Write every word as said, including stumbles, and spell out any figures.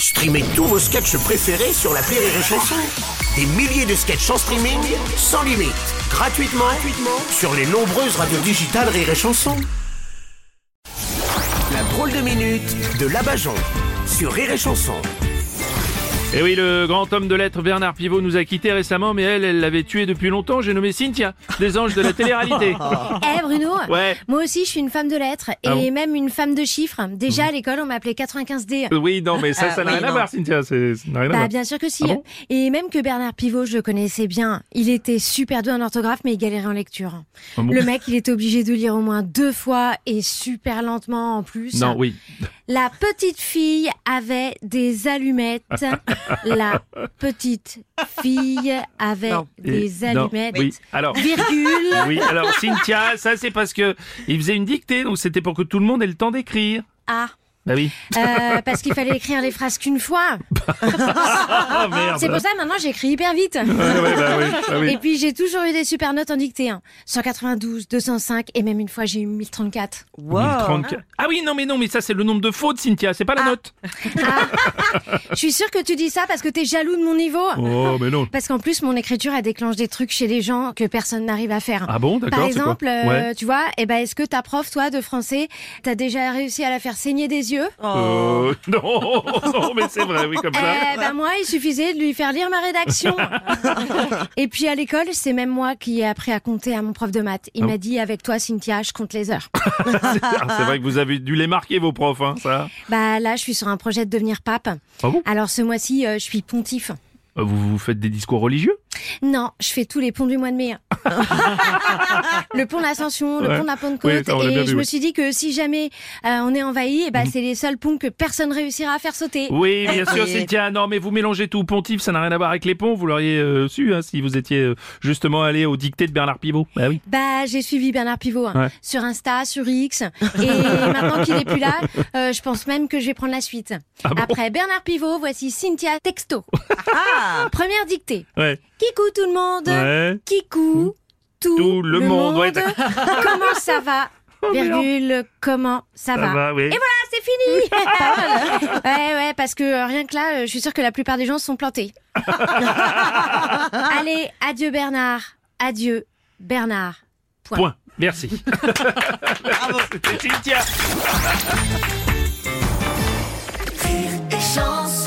Streamez tous vos sketchs préférés sur l'appli Rire et Chanson. Des milliers de sketchs en streaming, sans limite, gratuitement, gratuitement sur les nombreuses radios digitales Rire et Chanson. La drôle de minute de Labajon sur Rire et Chanson. Et oui, le grand homme de lettres Bernard Pivot nous a quittés récemment, mais elle, elle l'avait tué depuis longtemps. J'ai nommé Cynthia, des anges de la télé-réalité. Eh Bruno, Ouais. moi aussi je suis une femme de lettres et Ah bon même une femme de chiffres. Déjà à l'école on m'appelait quatre-vingt-quinze D. Euh, Oui, non, mais ça, ça n'a oui, rien à non. voir, Cynthia. C'est, ça n'a rien à Bah voir. bien sûr que si. Ah bon Et même que Bernard Pivot je le connaissais bien. Il était super doué en orthographe mais il galérait en lecture. Ah bon Le mec il était obligé de lire au moins deux fois et super lentement en plus. Non, oui. La petite fille avait des allumettes. La petite fille avait Non. des Et- non, allumettes. oui. Alors, Virgule. oui, alors Cynthia, ça c'est parce que il faisait une dictée, donc c'était pour que tout le monde ait le temps d'écrire. Ah. Bah oui. Euh, parce qu'il fallait écrire les phrases qu'une fois. Ah merde. C'est pour ça maintenant j'écris hyper vite. Ouais, ouais, bah oui, bah oui. Et puis j'ai toujours eu des super notes en dictée. Hein. cent quatre-vingt-douze, deux cent cinq et même une fois j'ai eu mille trente-quatre. mille trente-quatre. Ah oui, non, mais non, mais ça c'est le nombre de fautes, Cynthia, c'est pas la note. Ah, je suis sûre que tu dis ça parce que t'es jaloux de mon niveau. Oh, mais non. Parce qu'en plus mon écriture elle déclenche des trucs chez les gens que personne n'arrive à faire. Ah bon, d'accord. Par c'est quoi exemple, euh, Ouais. tu vois, eh ben, est-ce que ta prof, toi, de français, t'as déjà réussi à la faire saigner des yeux? Euh, non, non, mais c'est vrai, oui, comme ça. Eh ben moi, il suffisait de lui faire lire ma rédaction. Et puis à l'école, c'est même moi qui ai appris à compter à mon prof de maths. Il Ah m'a bon dit, avec toi, Cynthia, je compte les heures. c'est, ah, c'est vrai que vous avez dû les marquer, vos profs, hein, ça. Bah là, je suis sur un projet de devenir pape. Ah bon Alors ce mois-ci, euh, je suis pontife. Vous, vous faites des discours religieux? Non, je fais tous les ponts du mois de mai. Le pont de l'Ascension, le Ouais. pont de la Pentecôte. Oui, ça, on l'a et bien je vu, me oui. suis dit que si jamais euh, on est envahi, eh ben, Mhm. c'est les seuls ponts que personne réussira à faire sauter. Oui, bien sûr, Oui. Cynthia. Non, mais vous mélangez tout. Pontife, ça n'a rien à voir avec les ponts. Vous l'auriez euh, su, hein, si vous étiez euh, justement allé au dicté de Bernard Pivot. Bah oui. Bah, j'ai suivi Bernard Pivot hein, Ouais. sur Insta, sur X, et maintenant qu'il est plus là, euh, je pense même que je vais prendre la suite. Ah bon Après Bernard Pivot, voici Cynthia Texto. Première dictée. Ouais. Kikou tout le monde. Ouais. Kikou tout, Tout le monde, ouais. Comment ça va? Virgule, comment ça, Ça va, oui. Et voilà, c'est fini. Ouais, ouais, parce que euh, rien que là, euh, je suis sûre que la plupart des gens se sont plantés. Allez, adieu Bernard, adieu Bernard. Point. Point. Merci. Bravo, c'était Cynthia. Rire et chanson.